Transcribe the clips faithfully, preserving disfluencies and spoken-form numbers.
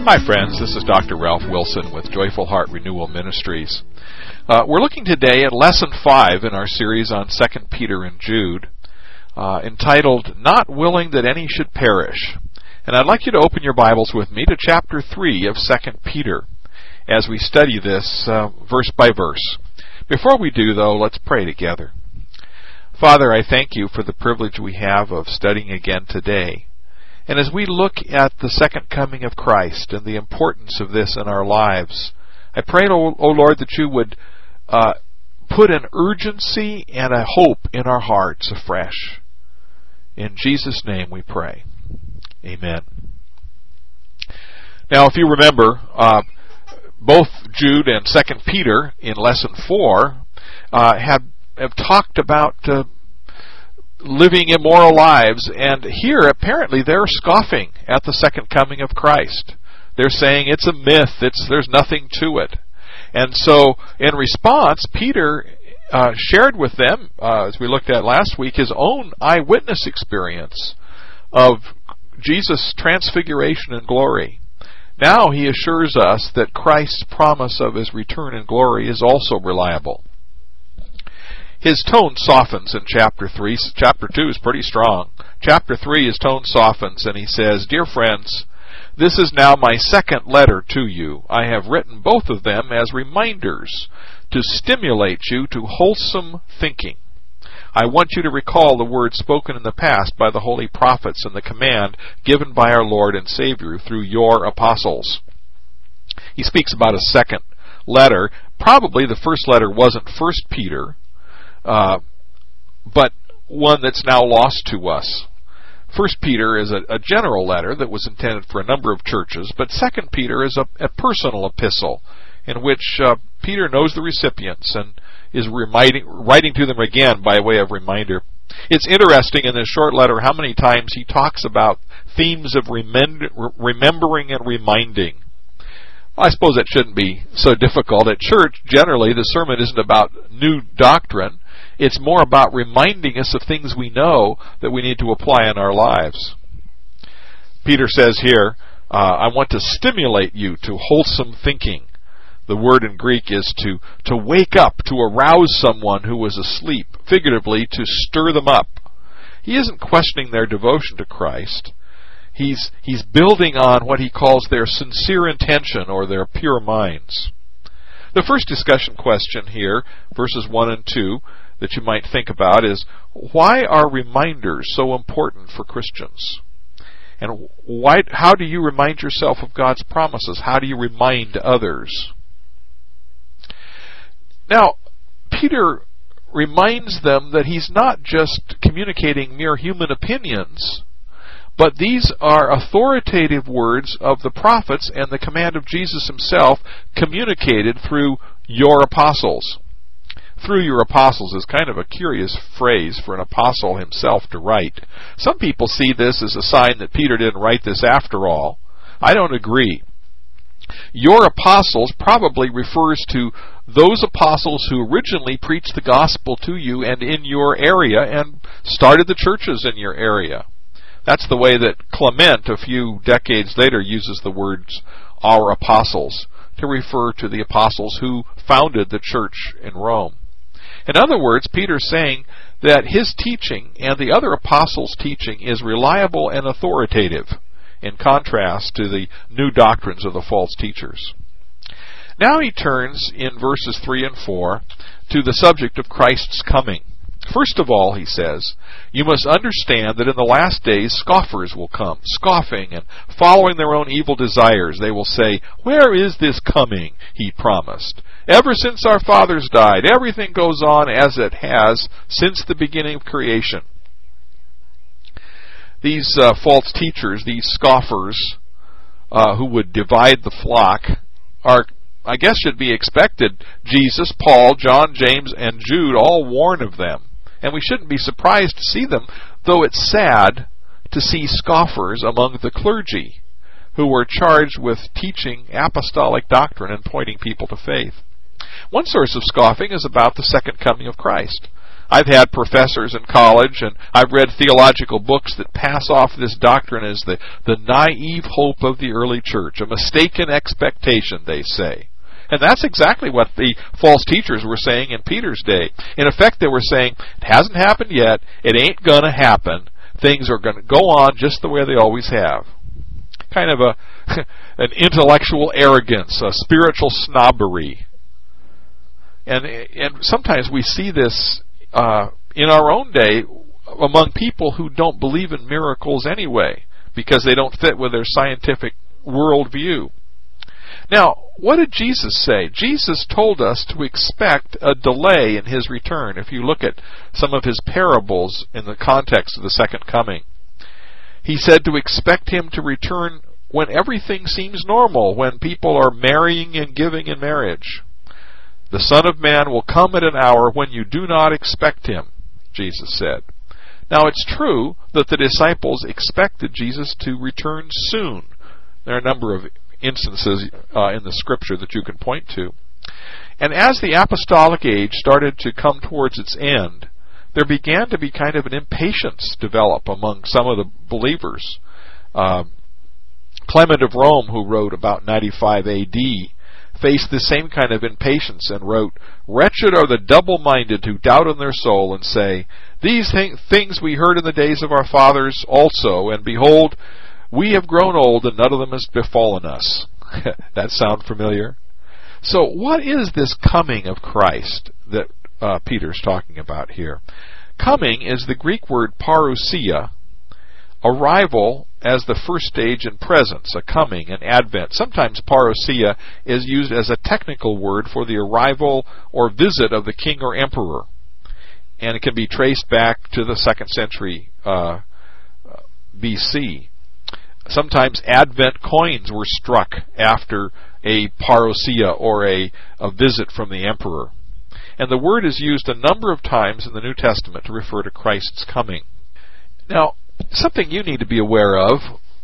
Hi friends, this is Doctor Ralph Wilson with Joyful Heart Renewal Ministries. Uh, we're looking today at Lesson five in our series on Second Peter and Jude, uh, entitled, Not Willing That Any Should Perish. And I'd like you to open your Bibles with me to chapter three of Second Peter as we study this uh, verse by verse. Before we do, though, let's pray together. Father, I thank you for the privilege we have of studying again today. And as we look at the second coming of Christ and the importance of this in our lives, I pray, O Lord, that you would uh, put an urgency and a hope in our hearts afresh. In Jesus' name we pray. Amen. Now, if you remember, uh, both Jude and Second Peter in Lesson four uh, have, have talked about uh, living immoral lives, and here apparently they're scoffing at the second coming of Christ. They're saying it's a myth, it's there's nothing to it. And so in response, Peter uh, shared with them, uh, as we looked at last week, his own eyewitness experience of Jesus' transfiguration and glory. Now he assures us that Christ's promise of his return in glory is also reliable. His tone softens in chapter three. Chapter two is pretty strong. Chapter three, his tone softens, and he says, Dear friends, this is now my second letter to you. I have written both of them as reminders to stimulate you to wholesome thinking. I want you to recall the words spoken in the past by the holy prophets and the command given by our Lord and Savior through your apostles. He speaks about a second letter. Probably the first letter wasn't First Peter, Uh, but one that's now lost to us. First Peter is a, a general letter that was intended for a number of churches, but Second Peter is a, a personal epistle in which uh, Peter knows the recipients and is reminding, writing to them again by way of reminder. It's interesting in this short letter how many times he talks about themes of remend, remembering and reminding. I suppose that shouldn't be so difficult. At church, generally, the sermon isn't about new doctrine. It's more about reminding us of things we know that we need to apply in our lives. Peter says here, uh, I want to stimulate you to wholesome thinking. The word in Greek is to, to wake up, to arouse someone who was asleep, figuratively, to stir them up. He isn't questioning their devotion to Christ. He's, he's building on what he calls their sincere intention or their pure minds. The first discussion question here, verses one and two, that you might think about is, why are reminders so important for Christians? And why, how do you remind yourself of God's promises? How do you remind others? Now, Peter reminds them that he's not just communicating mere human opinions, but these are authoritative words of the prophets and the command of Jesus himself communicated through your apostles. Through your apostles is kind of a curious phrase for an apostle himself to write. Some people see this as a sign that Peter didn't write this after all. I don't agree. Your apostles probably refers to those apostles who originally preached the gospel to you and in your area and started the churches in your area. That's the way that Clement, a few decades later, uses the words our apostles to refer to the apostles who founded the church in Rome. In other words, Peter's saying that his teaching and the other apostles' teaching is reliable and authoritative, in contrast to the new doctrines of the false teachers. Now he turns in verses three and four to the subject of Christ's coming. First of all, he says, you must understand that in the last days scoffers will come, scoffing and following their own evil desires. They will say, where is this coming he promised? Ever since our fathers died, everything goes on as it has since the beginning of creation. These uh, false teachers, these scoffers uh, who would divide the flock, are, I guess, should be expected. Jesus, Paul, John, James, and Jude all warn of them. And we shouldn't be surprised to see them, though it's sad to see scoffers among the clergy who were charged with teaching apostolic doctrine and pointing people to faith. One source of scoffing is about the second coming of Christ. I've had professors in college, and I've read theological books that pass off this doctrine as the, the naive hope of the early church, a mistaken expectation, they say. And that's exactly what the false teachers were saying in Peter's day. In effect, they were saying, it hasn't happened yet, it ain't going to happen, things are going to go on just the way they always have. Kind of a an intellectual arrogance, a spiritual snobbery. And and sometimes we see this uh, in our own day among people who don't believe in miracles anyway, because they don't fit with their scientific worldview. Now, what did Jesus say? Jesus told us to expect a delay in His return. If you look at some of His parables in the context of the second coming, He said to expect Him to return when everything seems normal, when people are marrying and giving in marriage. The Son of Man will come at an hour when you do not expect Him, Jesus said. Now, it's true that the disciples expected Jesus to return soon. There are a number of instances uh, in the Scripture that you can point to. And as the apostolic age started to come towards its end, there began to be kind of an impatience develop among some of the believers. Um, Clement of Rome, who wrote about ninety-five A D, faced the same kind of impatience and wrote, "Wretched are the double-minded who doubt in their soul and say, These th- things we heard in the days of our fathers also, and behold, we have grown old and none of them has befallen us." That sound familiar? So what is this coming of Christ that uh, Peter's talking about here? Coming is the Greek word parousia, arrival as the first stage in presence, a coming, an advent. Sometimes parousia is used as a technical word for the arrival or visit of the king or emperor. And it can be traced back to the second century uh, B C. Sometimes Advent coins were struck after a parousia or a, a visit from the emperor. And the word is used a number of times in the New Testament to refer to Christ's coming. Now, something you need to be aware of,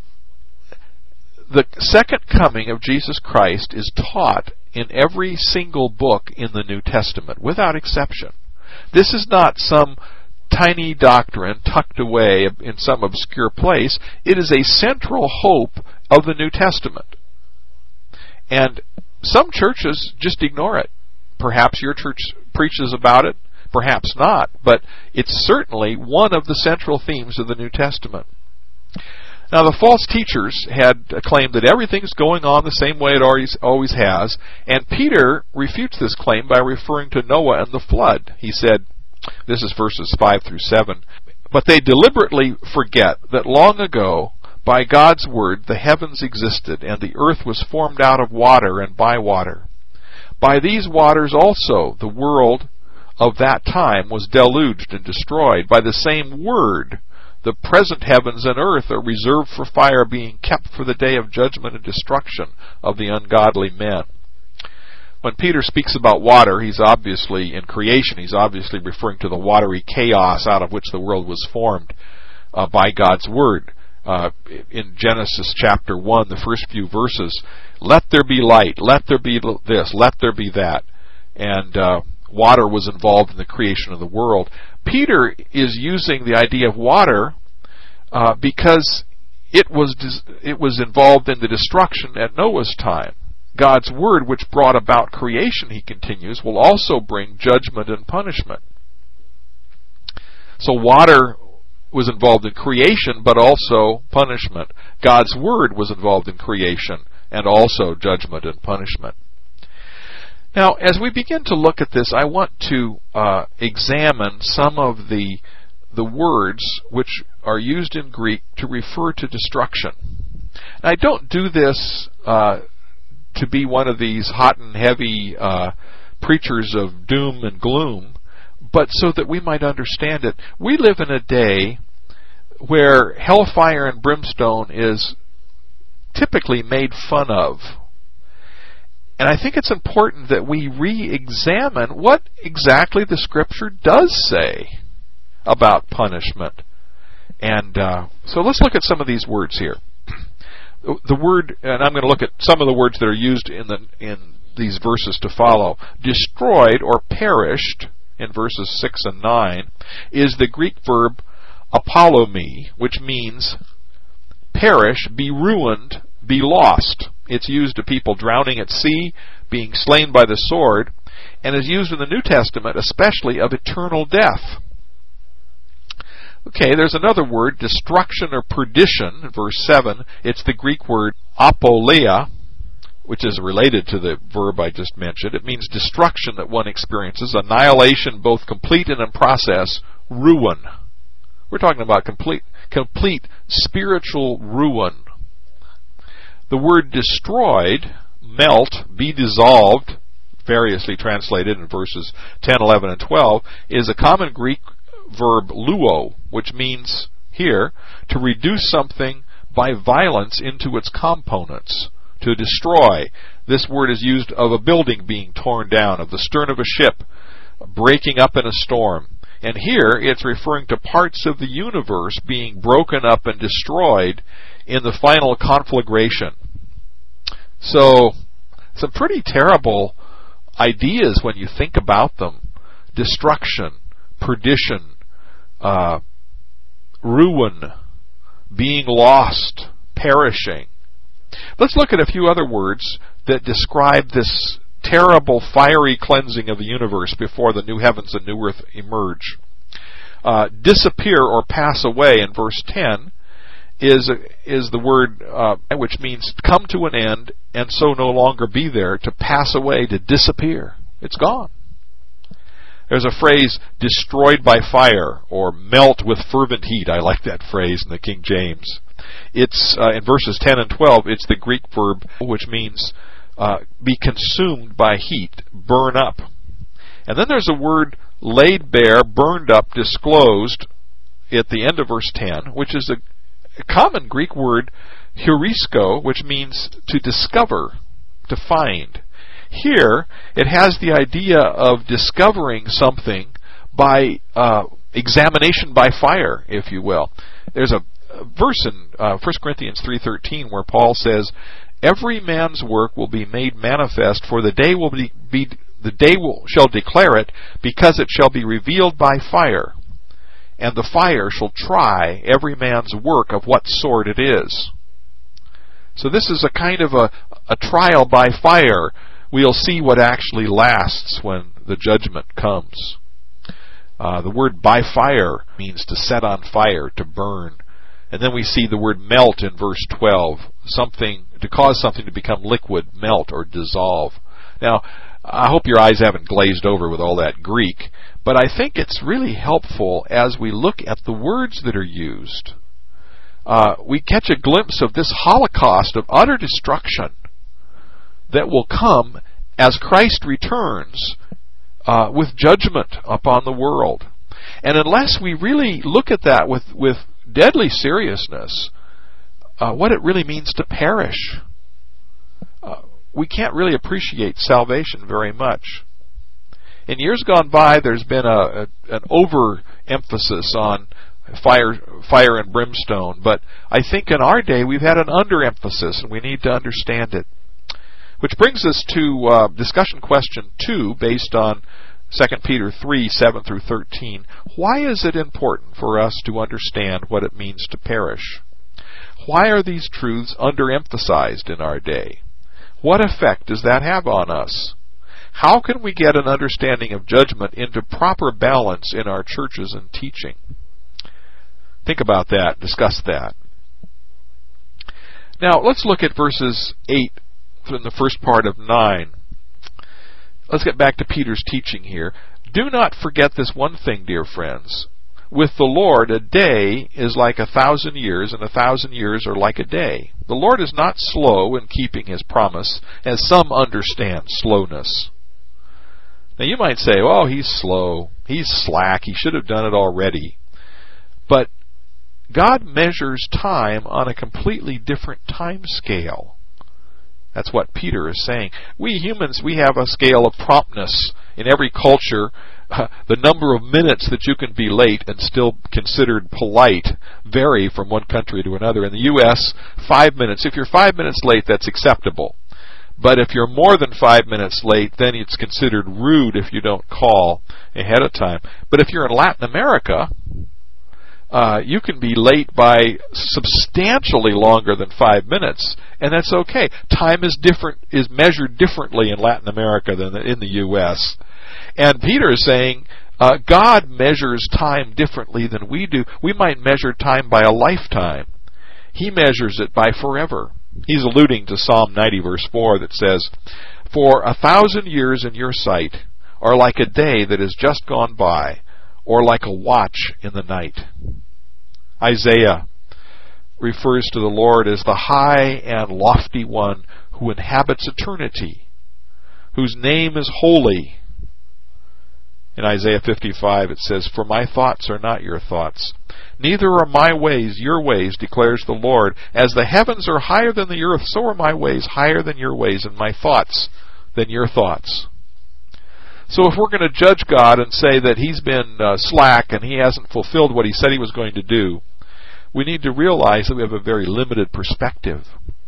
the second coming of Jesus Christ is taught in every single book in the New Testament, without exception. This is not some tiny doctrine tucked away in some obscure place. It is a central hope of the New Testament. And some churches just ignore it. Perhaps your church preaches about it, perhaps not, but it's certainly one of the central themes of the New Testament. Now, the false teachers had claimed that everything's going on the same way it always, always has, and Peter refutes this claim by referring to Noah and the flood. He said, this is verses five through seven, "But they deliberately forget that long ago, by God's word, the heavens existed, and the earth was formed out of water and by water. By these waters also the world of that time was deluged and destroyed. By the same word, the present heavens and earth are reserved for fire, being kept for the day of judgment and destruction of the ungodly men." When Peter speaks about water, he's obviously, in creation, he's obviously referring to the watery chaos out of which the world was formed uh, by God's word. Uh, in Genesis chapter one, the first few verses, "Let there be light, let there be this, let there be that." And uh, water was involved in the creation of the world. Peter is using the idea of water uh, because it was it was involved in the destruction at Noah's time. God's word, which brought about creation, he continues, will also bring judgment and punishment. So water was involved in creation, but also punishment. God's word was involved in creation and also judgment and punishment. Now, as we begin to look at this, I want to uh, examine some of the the words which are used in Greek to refer to destruction. And I don't do this uh, to be one of these hot and heavy uh, preachers of doom and gloom, but so that we might understand it. We live in a day where hellfire and brimstone is typically made fun of. And I think it's important that we re-examine what exactly the Scripture does say about punishment. And uh, so let's look at some of these words here. The word, and I'm going to look at some of the words that are used in the in these verses to follow. Destroyed or perished in verses six and nine, is the Greek verb apollomi, which means perish, be ruined, be lost. It's used of people drowning at sea, being slain by the sword, and is used in the New Testament especially of eternal death. Okay, there's another word, destruction or perdition, in verse seven. It's the Greek word apoleia, which is related to the verb I just mentioned. It means destruction that one experiences, annihilation, both complete and in process, ruin. We're talking about complete, complete spiritual ruin. The word destroyed, melt, be dissolved, variously translated in verses ten, eleven, and twelve, is a common Greek verb luo, which means here to reduce something by violence into its components, to destroy. This word is used of a building being torn down, of the stern of a ship breaking up in a storm. And here it's referring to parts of the universe being broken up and destroyed in the final conflagration. So, some pretty terrible ideas when you think about them. Destruction, perdition, uh, ruin, being lost, perishing. Let's look at a few other words that describe this terrible fiery cleansing of the universe before the new heavens and new earth emerge. Uh, disappear or pass away in verse ten is is the word uh, which means come to an end and so no longer be there, to pass away, to disappear. It's gone. There's a phrase, destroyed by fire, or melt with fervent heat. I like that phrase in the King James. It's uh, in verses ten and twelve, it's the Greek verb which means uh, be consumed by heat, burn up. And then there's a word laid bare, burned up, disclosed at the end of verse ten, which is a A common Greek word, heurisko, which means to discover, to find. Here, it has the idea of discovering something by uh, examination by fire, if you will. There's a, a verse in uh, First Corinthians three thirteen where Paul says, "Every man's work will be made manifest, for the day will be, be the day will shall declare it, because it shall be revealed by fire. And the fire shall try every man's work of what sort it is." So this is a kind of a, a trial by fire. We'll see what actually lasts when the judgment comes. Uh, the word by fire means to set on fire, to burn. And then we see the word melt in verse twelve, something to cause something to become liquid, melt, or dissolve. Now, I hope your eyes haven't glazed over with all that Greek, but I think it's really helpful as we look at the words that are used. Uh, we catch a glimpse of this holocaust of utter destruction that will come as Christ returns uh, with judgment upon the world. And unless we really look at that with, with deadly seriousness, uh, what it really means to perish, uh, we can't really appreciate salvation very much. In years gone by, there's been a, a an overemphasis on fire, fire and brimstone, but I think in our day we've had an underemphasis, and we need to understand it. Which brings us to uh, discussion question two, based on Second Peter three, seven through thirteen. Why is it important for us to understand what it means to perish? Why are these truths underemphasized in our day? What effect does that have on us? How can we get an understanding of judgment into proper balance in our churches and teaching? Think about that. Discuss that. Now, let's look at verses eight from the first part of nine. Let's get back to Peter's teaching here. Do not forget this one thing, dear friends. With the Lord, a day is like a thousand years, and a thousand years are like a day. The Lord is not slow in keeping His promise, as some understand slowness. Now you might say, oh, He's slow. He's slack. He should have done it already. But God measures time on a completely different time scale. That's what Peter is saying. We humans, we have a scale of promptness. In every culture, uh, the number of minutes that you can be late and still considered polite vary from one country to another. In the U S, five minutes. If you're five minutes late, that's acceptable. But if you're more than five minutes late, then it's considered rude if you don't call ahead of time. But if you're in Latin America, uh, you can be late by substantially longer than five minutes, and that's okay. Time is different, is measured differently in Latin America than in the U S And Peter is saying, uh, God measures time differently than we do. We might measure time by a lifetime. He measures it by forever. He's alluding to Psalm ninety, verse four, that says, "For a thousand years in your sight are like a day that is just gone by, or like a watch in the night." Isaiah refers to the Lord as the high and lofty one who inhabits eternity, whose name is holy. In Isaiah fifty-five it says, "For my thoughts are not your thoughts, neither are my ways your ways, declares the Lord. As the heavens are higher than the earth, so are my ways higher than your ways, and my thoughts than your thoughts." So if we're going to judge God and say that He's been uh, slack and He hasn't fulfilled what He said He was going to do, we need to realize that we have a very limited perspective.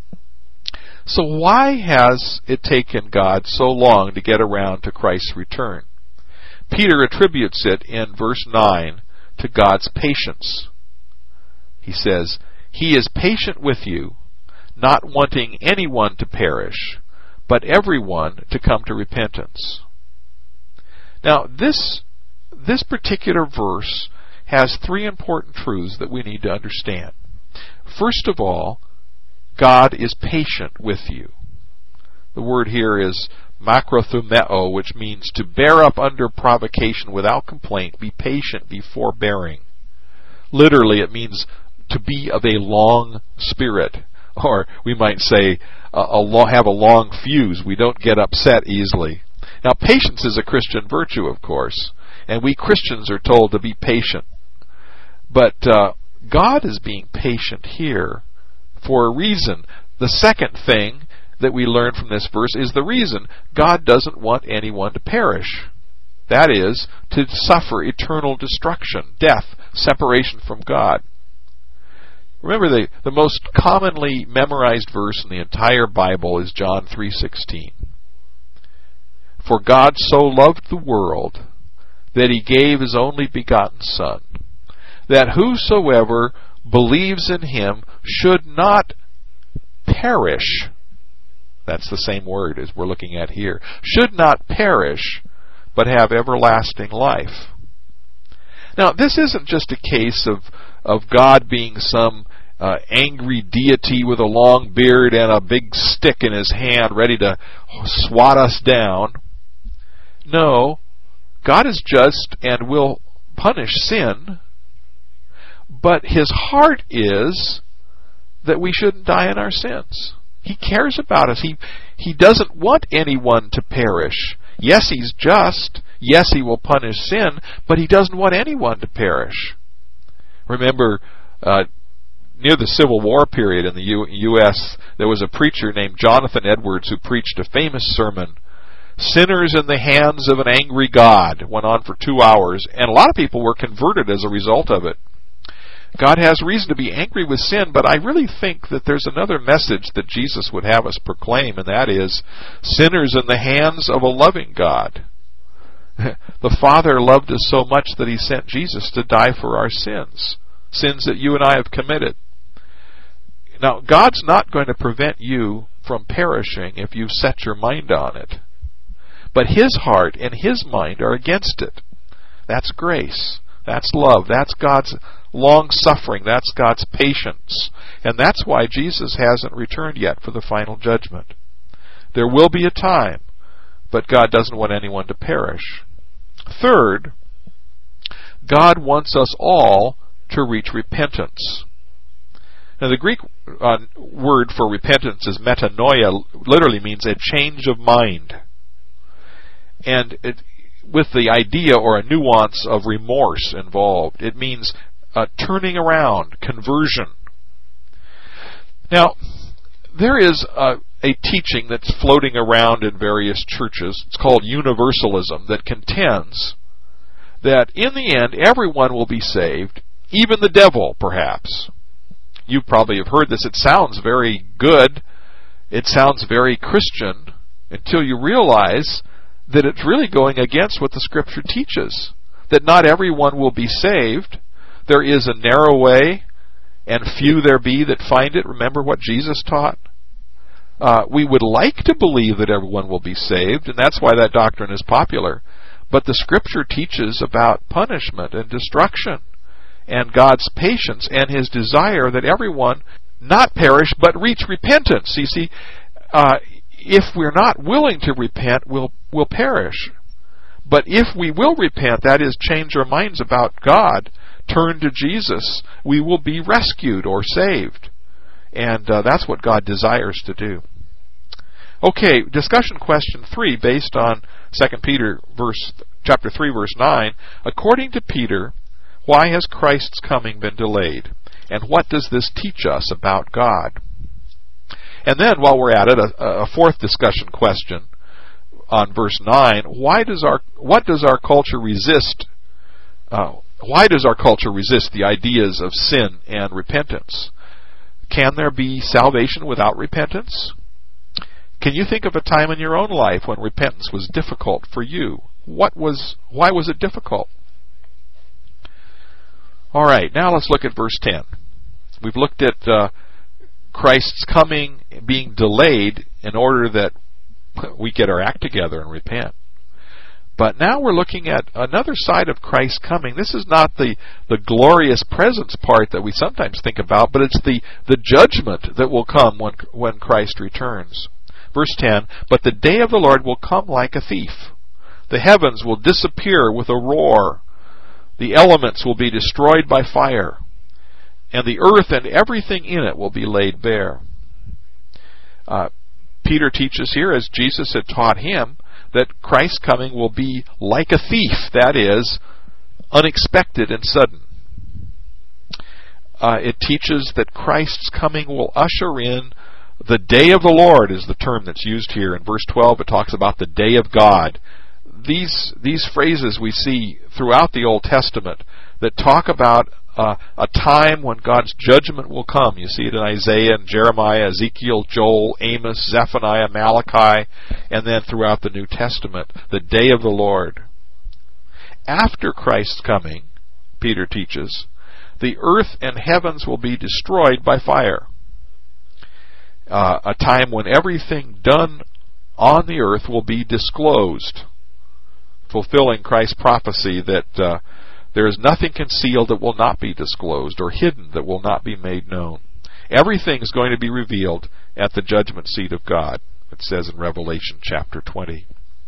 So why has it taken God so long to get around to Christ's return? Peter attributes it in verse nine to God's patience. He says, "He is patient with you, not wanting anyone to perish, but everyone to come to repentance." Now, this, this particular verse has three important truths that we need to understand. First of all, God is patient with you. The word here is makrothumeo, which means to bear up under provocation without complaint, be patient, be forbearing. Literally, it means to be of a long spirit, or we might say a, a lo- have a long fuse. We don't get upset easily. Now, patience is a Christian virtue, of course, and we Christians are told to be patient. But uh, God is being patient here for a reason. The second thing that we learn from this verse is the reason God doesn't want anyone to perish. That is, to suffer eternal destruction, death, separation from God. Remember, the, the most commonly memorized verse in the entire Bible is John three sixteen. "For God so loved the world that He gave His only begotten Son, that whosoever believes in Him should not perish." That's the same word as we're looking at here. "Should not perish, but have everlasting life." Now, this isn't just a case of, of God being some uh, angry deity with a long beard and a big stick in His hand ready to swat us down. No, God is just and will punish sin, but His heart is that we shouldn't die in our sins. He cares about us. He He doesn't want anyone to perish. Yes, He's just. Yes, He will punish sin, but He doesn't want anyone to perish. Remember, uh, near the Civil War period in the U- U.S., there was a preacher named Jonathan Edwards who preached a famous sermon, "Sinners in the Hands of an Angry God." It went on for two hours, and a lot of people were converted as a result of it. God has reason to be angry with sin, but I really think that there's another message that Jesus would have us proclaim, and that is, sinners in the hands of a loving God. The Father loved us so much that He sent Jesus to die for our sins, sins that you and I have committed. Now, God's not going to prevent you from perishing if you set your mind on it. But His heart and His mind are against it. That's grace. That's love. That's God's long-suffering. That's God's patience. And that's why Jesus hasn't returned yet for the final judgment. There will be a time, but God doesn't want anyone to perish. Third, God wants us all to reach repentance. Now, the Greek uh, word for repentance is metanoia, literally means a change of mind. And it, with the idea or a nuance of remorse involved. It means uh, turning around, conversion. Now, there is a, a teaching that's floating around in various churches. It's called universalism, that contends that in the end everyone will be saved, even the devil, perhaps. You probably have heard this. It sounds very good. it sounds very Christian until you realize that it's really going against what the Scripture teaches. That not everyone will be saved. There is a narrow way, and few there be that find it. Remember what Jesus taught? Uh, we would like to believe that everyone will be saved, and that's why that doctrine is popular. But the Scripture teaches about punishment and destruction, and God's patience and His desire that everyone not perish but reach repentance. You see, uh, if we're not willing to repent, we'll, we'll perish. But if we will repent, that is, change our minds about God, turn to Jesus, we will be rescued or saved. And uh, that's what God desires to do. Okay, discussion question three, based on Second Peter verse, chapter three, verse nine. According to Peter, why has Christ's coming been delayed? And what does this teach us about God? And then, while we're at it, a, a fourth discussion question on verse nine. Why does our what does our culture resist? Uh, why does our culture resist the ideas of sin and repentance? Can there be salvation without repentance? Can you think of a time in your own life when repentance was difficult for you? What was? Why was it difficult? All right, now let's look at verse ten. We've looked at uh, Christ's coming being delayed in order that we get our act together and repent. But now we're looking at another side of Christ's coming. This is not the, the glorious presence part that we sometimes think about, but it's the, the judgment that will come when, when Christ returns. Verse ten, but the day of the Lord will come like a thief. The heavens will disappear with a roar. The elements will be destroyed by fire. And the earth and everything in it will be laid bare. Uh, Peter teaches here, as Jesus had taught him, that Christ's coming will be like a thief, that is, unexpected and sudden. Uh, it teaches that Christ's coming will usher in the day of the Lord, is the term that's used here. In verse twelve, it talks about the day of God. These, these phrases we see throughout the Old Testament that talk about uh, a time when God's judgment will come. You see it in Isaiah and Jeremiah, Ezekiel, Joel, Amos, Zephaniah, Malachi, and then throughout the New Testament, the day of the Lord. After Christ's coming, Peter teaches, the earth and heavens will be destroyed by fire. Uh, a time when everything done on the earth will be disclosed, fulfilling Christ's prophecy that uh, there is nothing concealed that will not be disclosed, or hidden that will not be made known. Everything is going to be revealed at the judgment seat of God, it says in Revelation chapter twenty.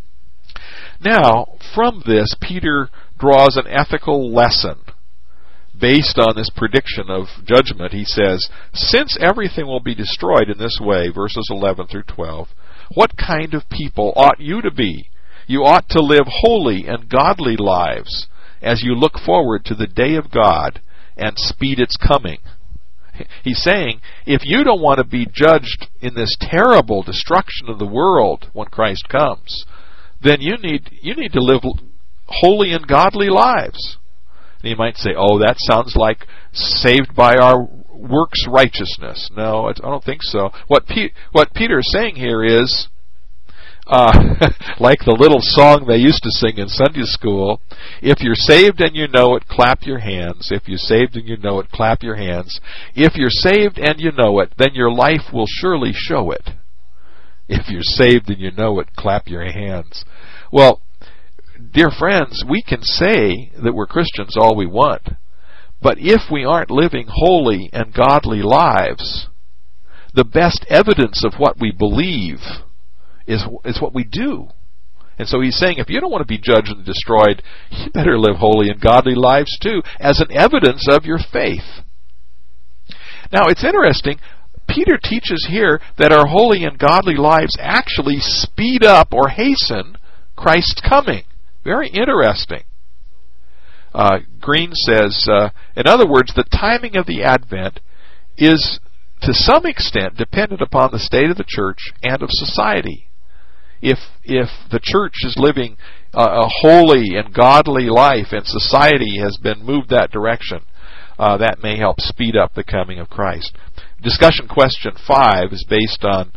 Now, from this, Peter draws an ethical lesson. Based on this prediction of judgment, he says, since everything will be destroyed in this way, verses eleven through twelve, what kind of people ought you to be? You ought to live holy and godly lives as you look forward to the day of God and speed its coming. He's saying, if you don't want to be judged in this terrible destruction of the world when Christ comes, then you need you need to live holy and godly lives. And you might say, oh, that sounds like saved by our works righteousness. No, I don't think so. What, Pe- what Peter is saying here is, uh, like the little song they used to sing in Sunday school, if you're saved and you know it, clap your hands. If you're saved and you know it, clap your hands. If you're saved and you know it, then your life will surely show it. If you're saved and you know it, clap your hands. Well, dear friends, we can say that we're Christians all we want, but if we aren't living holy and godly lives, the best evidence of what we believe is, is what we do. And so he's saying, if you don't want to be judged and destroyed, you better live holy and godly lives too, as an evidence of your faith. Now, it's interesting, Peter teaches here that our holy and godly lives actually speed up or hasten Christ's coming. Very interesting. Uh, Green says, uh, in other words, the timing of the Advent is to some extent dependent upon the state of the church and of society. If if the church is living uh, a holy and godly life and society has been moved that direction, uh, that may help speed up the coming of Christ. Discussion question five is based on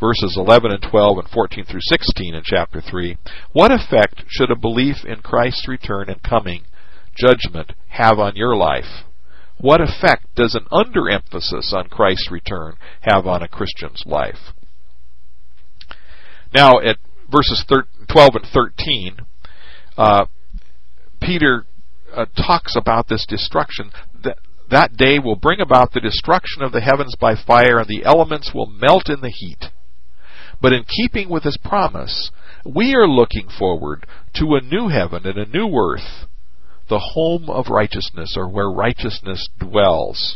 verses eleven and twelve and fourteen through sixteen in chapter three. What effect should a belief in Christ's return and coming judgment have on your life? What effect does an underemphasis on Christ's return have on a Christian's life? Now, at verses twelve and thirteen, uh, Peter uh, talks about this destruction. That, that day will bring about the destruction of the heavens by fire, and the elements will melt in the heat. But in keeping with his promise, we are looking forward to a new heaven and a new earth, the home of righteousness, or where righteousness dwells.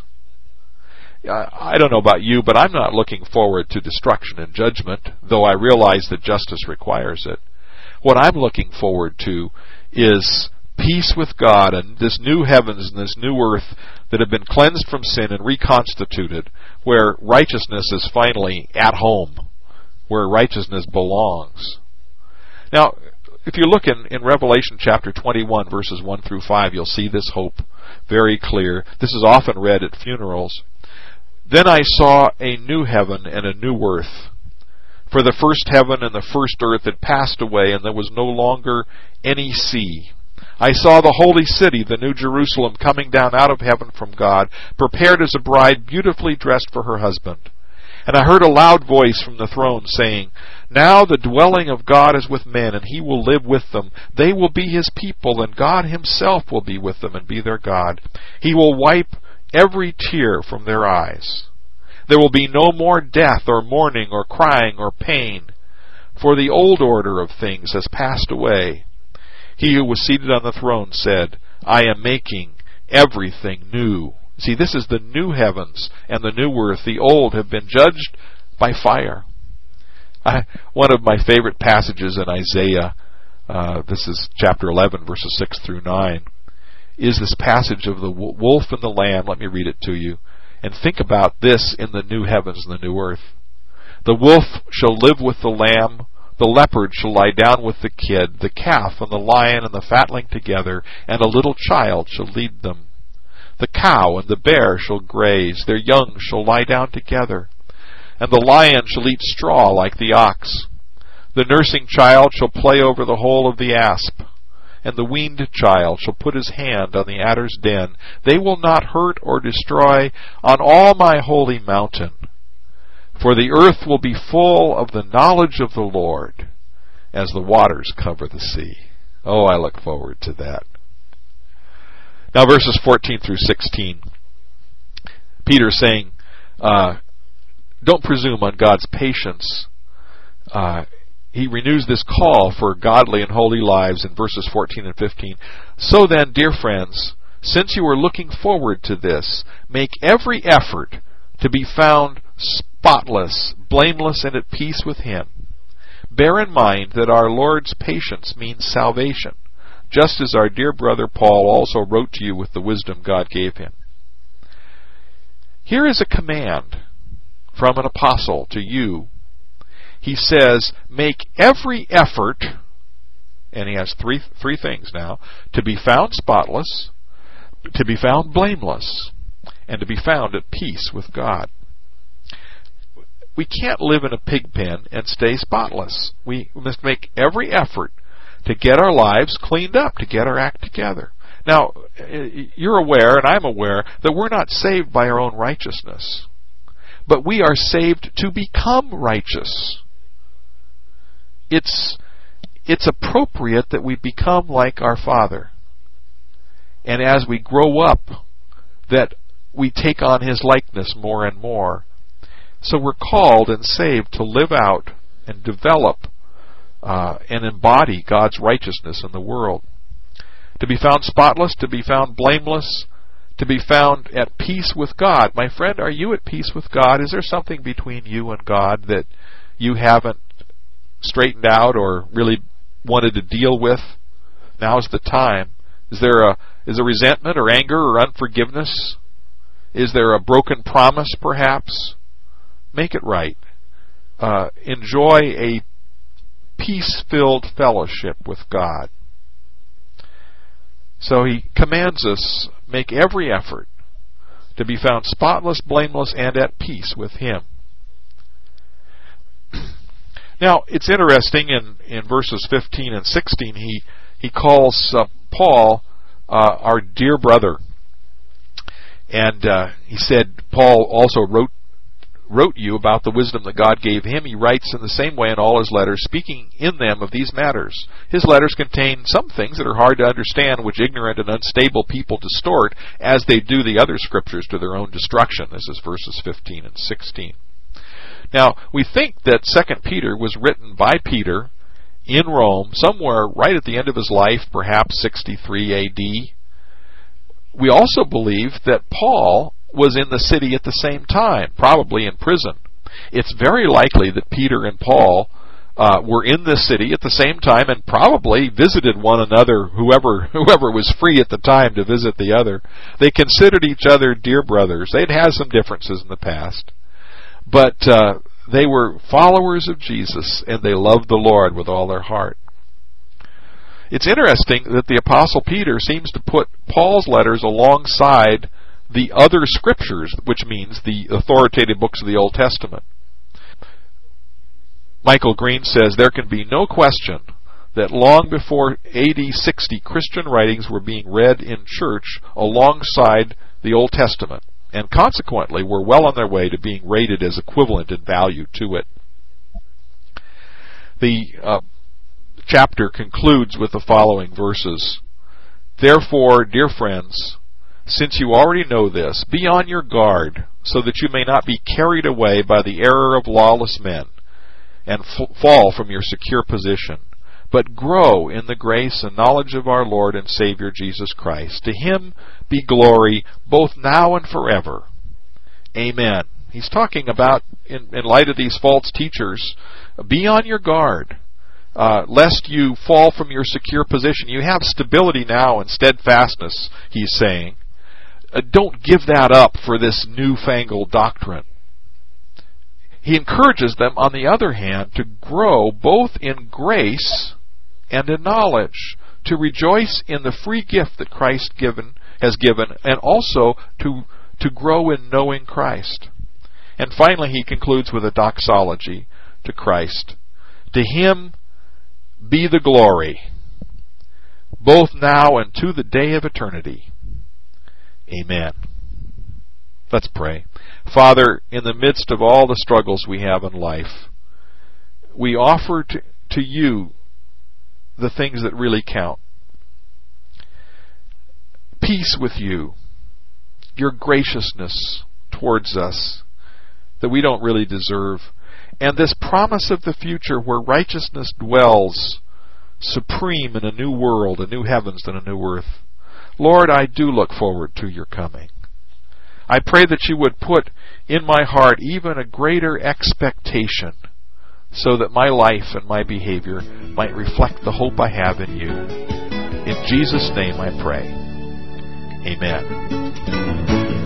I don't know about you, but I'm not looking forward to destruction and judgment, though I realize that justice requires it. What I'm looking forward to is peace with God and this new heavens and this new earth that have been cleansed from sin and reconstituted, where righteousness is finally at home, where righteousness belongs. Now, if you look in, in Revelation chapter twenty-one, verses one through five, you'll see this hope very clear. This is often read at funerals. Then I saw a new heaven and a new earth. For the first heaven and the first earth had passed away, and there was no longer any sea. I saw the holy city, the new Jerusalem, coming down out of heaven from God, prepared as a bride beautifully dressed for her husband. And I heard a loud voice from the throne saying, Now the dwelling of God is with men, and he will live with them. They will be his people, and God himself will be with them and be their God. He will wipe every tear from their eyes. There will be no more death or mourning or crying or pain, for the old order of things has passed away. He who was seated on the throne said, I am making everything new. See, this is the new heavens and the new earth. The old have been judged by fire. I, one of my favorite passages in Isaiah, uh, this is chapter eleven, verses six through nine, is this passage of the wolf and the lamb. Let me read it to you. And think about this in the new heavens and the new earth. The wolf shall live with the lamb. The leopard shall lie down with the kid. The calf and the lion and the fatling together, and a little child shall lead them. The cow and the bear shall graze. Their young shall lie down together. And the lion shall eat straw like the ox. The nursing child shall play over the hole of the asp. And the weaned child shall put his hand on the adder's den. They will not hurt or destroy on all my holy mountain. For the earth will be full of the knowledge of the Lord, as the waters cover the sea. Oh, I look forward to that. Now, verses fourteen through sixteen. Peter is saying, uh, don't presume on God's patience. Uh, He renews this call for godly and holy lives in verses fourteen and fifteen. So then, dear friends, since you are looking forward to this, make every effort to be found spotless, blameless, and at peace with Him. Bear in mind that our Lord's patience means salvation, just as our dear brother Paul also wrote to you with the wisdom God gave him. Here is a command from an apostle to you. He says, make every effort, and he has three three things now, to be found spotless, to be found blameless, and to be found at peace with God. We can't live in a pig pen and stay spotless. We must make every effort to get our lives cleaned up, to get our act together. Now, you're aware, and I'm aware, that we're not saved by our own righteousness, but we are saved to become righteous. It's it's appropriate that we become like our Father. And as we grow up, that we take on His likeness more and more. So we're called and saved to live out and develop uh, and embody God's righteousness in the world. To be found spotless, to be found blameless, to be found at peace with God. My friend, are you at peace with God? Is there something between you and God that you haven't straightened out or really wanted to deal with? Now's the time. Is there a is there resentment or anger or unforgiveness? Is there a broken promise, perhaps? Make it right. Uh, enjoy a peace-filled fellowship with God. So He commands us, make every effort to be found spotless, blameless, and at peace with Him. Now, it's interesting in, in verses fifteen and sixteen, he, he calls uh, Paul uh, our dear brother. And uh, he said, Paul also wrote wrote you about the wisdom that God gave him. He writes in the same way in all his letters, speaking in them of these matters. His letters contain some things that are hard to understand, which ignorant and unstable people distort, as they do the other scriptures to their own destruction. This is verses fifteen and sixteen. Now, we think that Second Peter was written by Peter in Rome, somewhere right at the end of his life, perhaps sixty-three A D. We also believe that Paul was in the city at the same time, probably in prison. It's very likely that Peter and Paul uh, were in the city at the same time and probably visited one another, whoever whoever was free at the time to visit the other. They considered each other dear brothers. They'd had some differences in the past, but uh, they were followers of Jesus, and they loved the Lord with all their heart. It's interesting that the Apostle Peter seems to put Paul's letters alongside the other scriptures, which means the authoritative books of the Old Testament. Michael Green says there can be no question that long before A D sixty, Christian writings were being read in church alongside the Old Testament, and consequently were well on their way to being rated as equivalent in value to it. The uh, chapter concludes with the following verses. Therefore, dear friends, since you already know this, be on your guard, so that you may not be carried away by the error of lawless men, and f- fall from your secure position, but grow in the grace and knowledge of our Lord and Savior Jesus Christ. To Him be glory, both now and forever. Amen. He's talking about, in, in light of these false teachers, be on your guard, uh, lest you fall from your secure position. You have stability now and steadfastness, he's saying. Uh, don't give that up for this newfangled doctrine. He encourages them, on the other hand, to grow both in grace and in knowledge, to rejoice in the free gift that Christ given has given, and also to to grow in knowing Christ. And finally, he concludes with a doxology to Christ. To Him be the glory, both now and to the day of eternity. Amen. Let's pray. Father, in the midst of all the struggles we have in life, we offer to, to you the things that really count. Peace with you, your graciousness towards us that we don't really deserve, and this promise of the future where righteousness dwells supreme in a new world, a new heavens and a new earth. Lord, I do look forward to your coming. I pray that you would put in my heart even a greater expectation so that my life and my behavior might reflect the hope I have in you. In Jesus' name I pray. Amen.